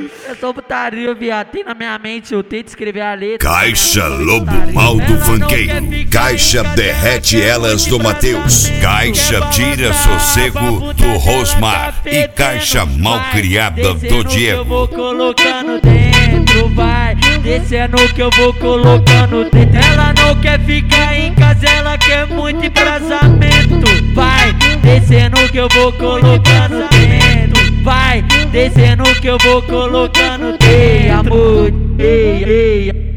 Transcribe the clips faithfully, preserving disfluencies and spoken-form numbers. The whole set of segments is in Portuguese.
É só putaria, viado. Tem na minha mente, eu tento escrever a letra. Caixa Lobo Mal do Funkeiro. Caixa derrete elas do Mateus. Caixa tira sossego do Rosmar. E caixa mal criada do Diego. Eu vou colocando dentro, vai. Descendo que eu vou colocando dentro. Ela não quer ficar em casa, ela quer muito embrasamento. Vai, descendo que eu vou colocando dentro. Vai, descendo que eu vou colocando dentro. Ei, amor, ei, ei.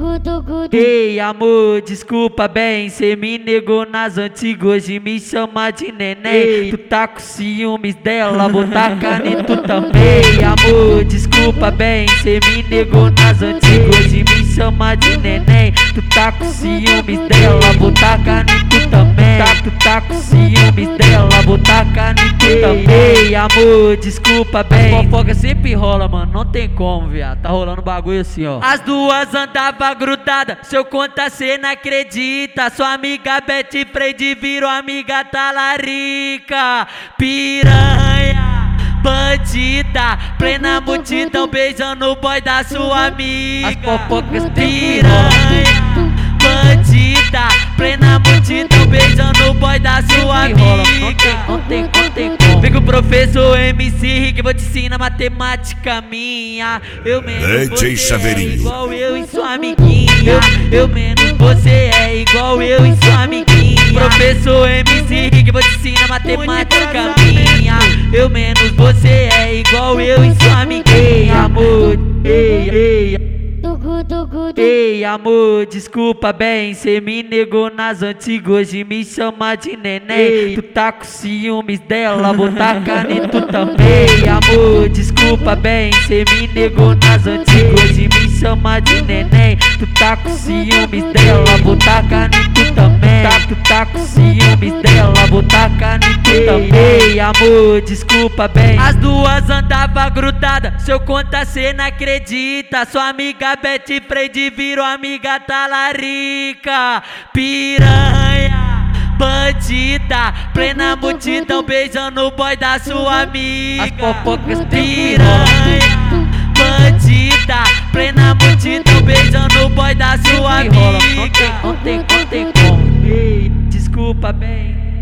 Ei, amor, desculpa bem, cê me negou nas antigas, hoje me chama de neném. Tu tá com ciúmes dela, vou tacar em tu também. Amor, desculpa bem, cê me negou nas antigas, hoje me chama de neném. Tu tá com ciúmes dela, vou tacar em tu também. Tá, tu tá com ciúmes dela, vou tacar em tu também. Ei, amor, desculpa bem. A fofoca sempre rola, mano, não tem como, viado. Tá rolando bagulho assim, ó. As duas andavam grudadas, se eu contar cê não acredita. Sua amiga Betty Freire virou amiga talarica. Piranha, bandida, plena multidão beijando o boy da sua amiga. As fofocas piranha, bandida, plena multidão beijando o boy da sua amiga. Não tem, não tem, não tem como. Vem com o professor M C Rick, vou te ensinar matemática minha. Eu menos Leite você é igual eu e sua amiguinha. Eu, eu menos você é igual eu e sua amiguinha. Professor M C Rick, vou te ensinar matemática minha. Eu menos você é igual eu e sua amiguinha. Amor, ei, ei. Ei, amor, desculpa bem, cê me negou nas antigas, hoje me chama de neném. Tu tá com ciúmes dela, vou tacar em tu também. Amor, desculpa bem, cê me negou nas antigas, hoje me chama de neném. Tu tá com ciúmes dela, vou tacar em tu também. Tá, tu tá com ciúmes dela, vou tacar em tu também. Ei, amor, desculpa bem. As duas andavam grudadas, se eu contar cê não acredita. Sua amiga Betty Freire virou amiga talarica. Piranha, bandida, plena multidão beijando o boy da sua amiga. As fofocas piranha, bandida, plena multidão beijando o boy da sua amiga. Não tem, não tem, não tem como. Ei, desculpa bem.